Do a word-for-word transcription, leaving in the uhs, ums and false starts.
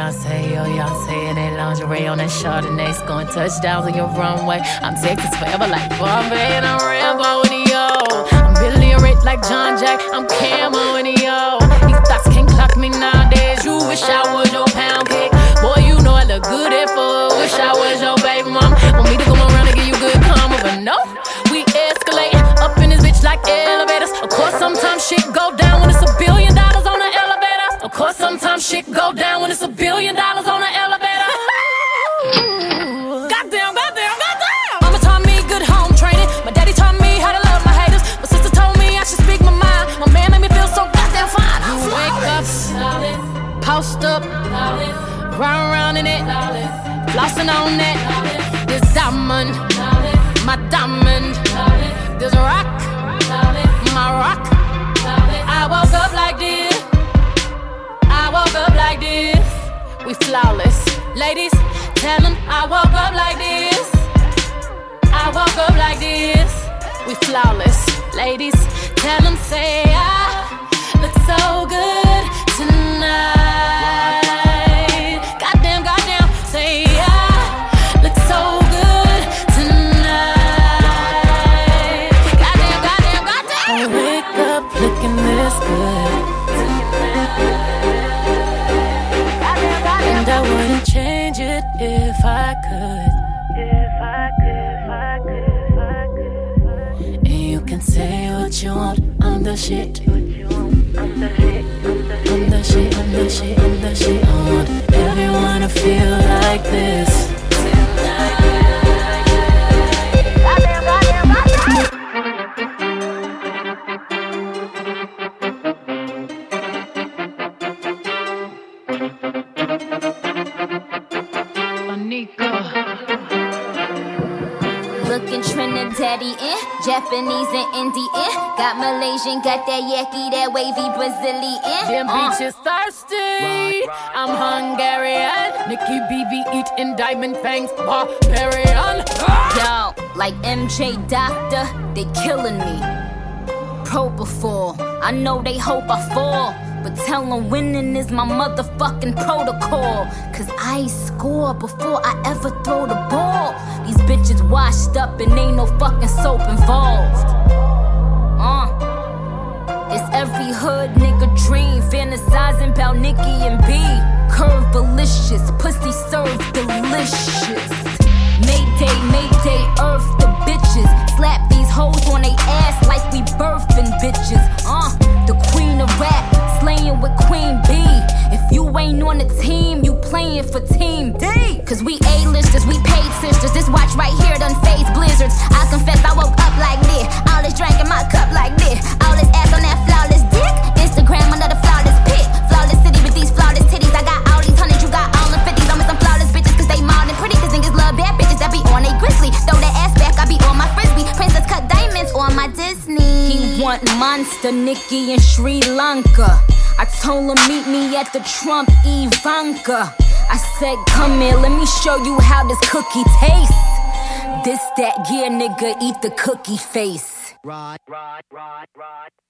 Beyonce, yo, Beyonce in that lingerie on that Chardonnay, scoring touchdowns on your runway. I'm Texas forever like Bombay, and I'm Rambo in yo. I'm Billy Rich like John Jack, I'm Camo in yo. These thoughts can't clock me nowadays. You wish I was your pound cake. Boy, you know I look good at four. Wish I was your baby mom. Want me to come around and give you good karma, but no, we escalate up in this bitch like elevators. Of course, sometimes shit go down when it's a billion dollars on the elevator. Of course, sometimes shit go down when it's a billion dollars on the elevator. Goddamn, goddamn, goddamn. Mama taught me good home training. My daddy taught me how to love my haters. My sister told me I should speak my mind. My man made me feel so goddamn fine. I wake up, post up, round round in it, flossing on it. This diamond, my diamond. This rock, my rock. I woke up like this. I woke up like this. We flawless. Ladies, tell them I woke up like this. I woke up like this. We flawless. Ladies, tell them say I look so good tonight. Goddamn, goddamn, say I look so good tonight. Goddamn, goddamn, goddamn. I wake up looking this good. And I wouldn't change it if I could. If I could, if I could, if I could. And you can say what you want, I'm the shit. I'm the shit, I'm the shit, I'm the shit, I'm the shit. I want everyone to feel like this. Goddamn, goddamn, goddamn. Looking Trinidadian, Japanese and Indian. Got Malaysian, got that yaki, that wavy Brazilian. Them uh. bitches thirsty. I'm Hungarian. Nicki B B eating diamond fangs, barbarian. Yo, like M J Doctor, they killing me. Propofol, I know they hope I fall, but tell them winning is my motherfucking protocol. Cause I score before I ever throw the ball. These bitches washed up and ain't no fucking soap involved. Uh, it's every hood nigga dream, fantasizing about Nicki and B. Curve delicious, pussy served delicious. Mayday, mayday, earth the bitches. Slap these hoes on they ass like we birthing bitches. Uh, the queen of rap, slaying with Queen B. If you ain't on the team, you playing for Team D. Cause we A-listers, we paid sisters. This watch right here done phase blizzards. I confess I woke up like this. All this drink in my cup like this. All this ass on that flawless dick. Instagram another flawless pic. Flawless city with these flawless titties. I got all these hundreds, you got all the fifties. I'm with some flawless bitches cause they mild and pretty. Cause niggas love bad bitches that be on they grizzly. Throw that ass back, I be on my frisbee. Princess cut diamonds on my Disney. He want Monster, Nicki in Sri Lanka. I told him meet me at the Trump Ivanka. I said come here, let me show you how this cookie tastes. This that gear nigga, eat the cookie face. Right, right, right, right.